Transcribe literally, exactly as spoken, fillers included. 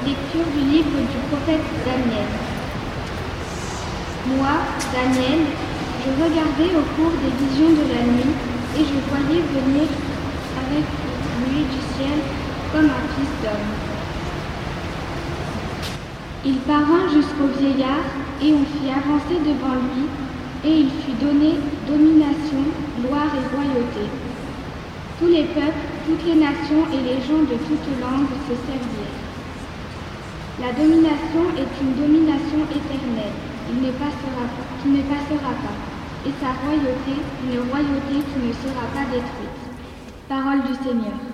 Lecture du livre du prophète Daniel. Moi, Daniel, je regardais au cours des visions de la nuit, et je voyais venir avec lui du ciel comme un fils d'homme. Il parvint jusqu'au vieillard, et on fit avancer devant lui, et il fut donné domination, gloire et royauté. Tous les peuples, toutes les nations et les gens de toutes langues se servirent. La domination est une domination éternelle, il ne passera pas, qui ne passera pas, et sa royauté, une royauté qui ne sera pas détruite. Parole du Seigneur.